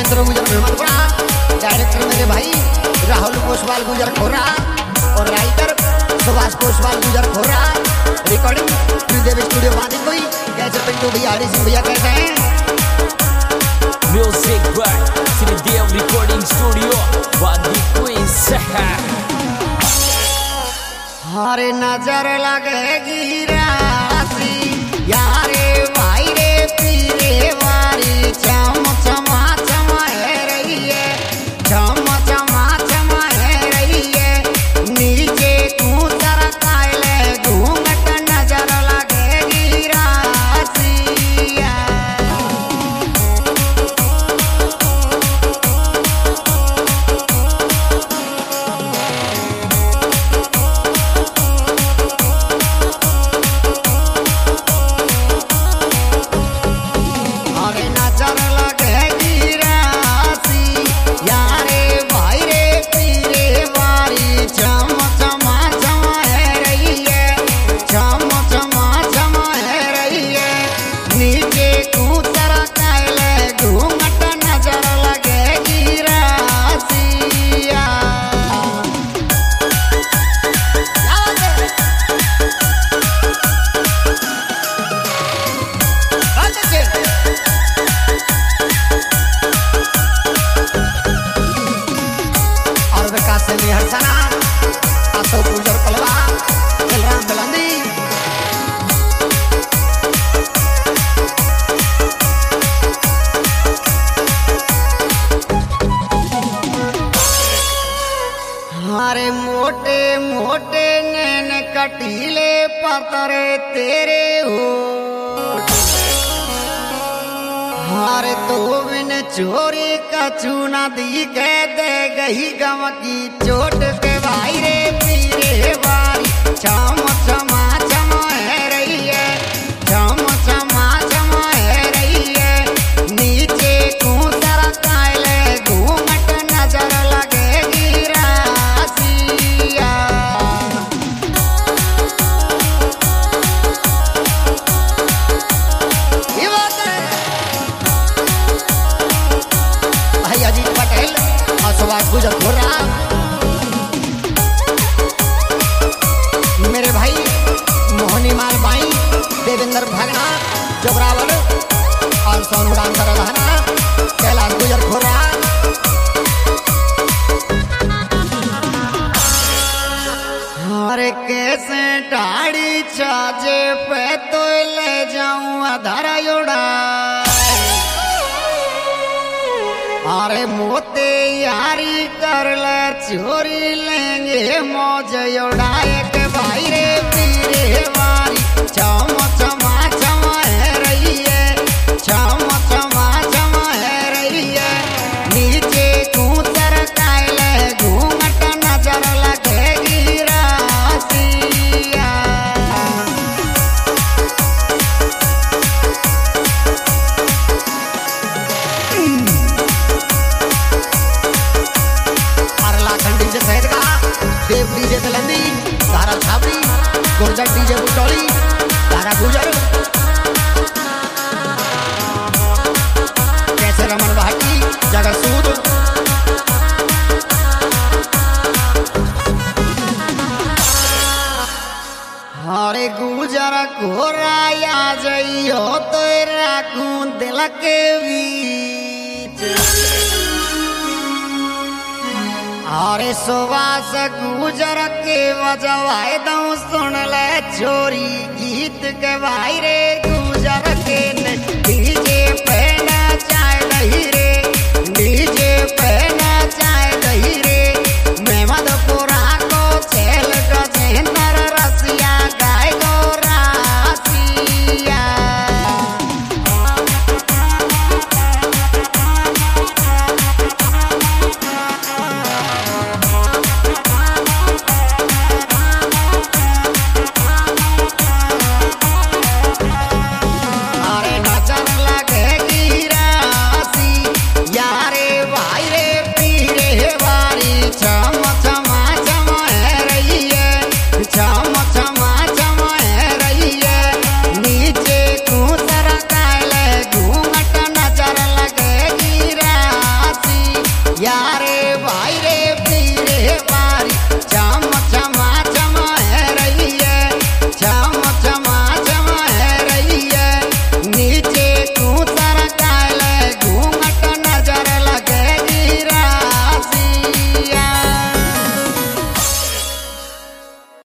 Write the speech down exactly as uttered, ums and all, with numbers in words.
देवेंद्र गुजर मेहमदपुरा, डायरेक्टर मेरे भाई राहुल पोसवाल गुजर खोरा और राइटर सुभाष पोसवाल गुजर खोरा, रिकॉर्डिंग श्रीदेव स्टूडियो बांधी कोई कैसे पिंटू भैया हरी सिंह भैया कहते हैं। Music by Shridev recording studio बांधी कोई सहा। हरे नजर लगेगी राशि यारे भाई रे पीरे वारी चम चमा चमा रही है, चम चमा चमा रही है, नीचे कूतर काले घूंघट नजर लगेगी राशि। हमारे मोटे मोटे नैन कटीले पतरे तेरे होठ, हमारे तो बिन चोरी कछु न दी के दे गई गम की चोट के भाई रे पीरे वारी चम चमा चमा रही है, चम चमा चमा रही है, नीचे कूतर काले घूंघट नजर लगेगी राशिया। ये बात है भाई अजीत पटेल और सुभाष गुजर खोरा, मेरे भाई मोहनी माल बाई, देवेंद्र भागना जोगरावल और सोनू डांसर रहना, कैलाश गुजर खोरा। हरे कैसे टाड़ी छाजे पे तो ले जाऊं अधारा उड़ा, अरे मोते यारी कर ले चोरी लेंगे मौज उड़ाए के भाई रे पीरे वारी चम चमा चमा रही है, चम चमा चमा रही है, नीचे कूतर काले घूंघट नजर लगेगी राशिया। देव डीजे तलंदी, तारा छाबड़ी, गुर्जर डीजे बुटोली, तारा गुजर, कैसे रमन भाटी, जगत सूद, हरे गुजर घोराया जइयो तो राखूं दिल के बीच, अरे सुभाष गुजर के बजवाए दऊं सुन ले छोरी गीत के भाई रे गुजर के डीजे पे नचाए रही रे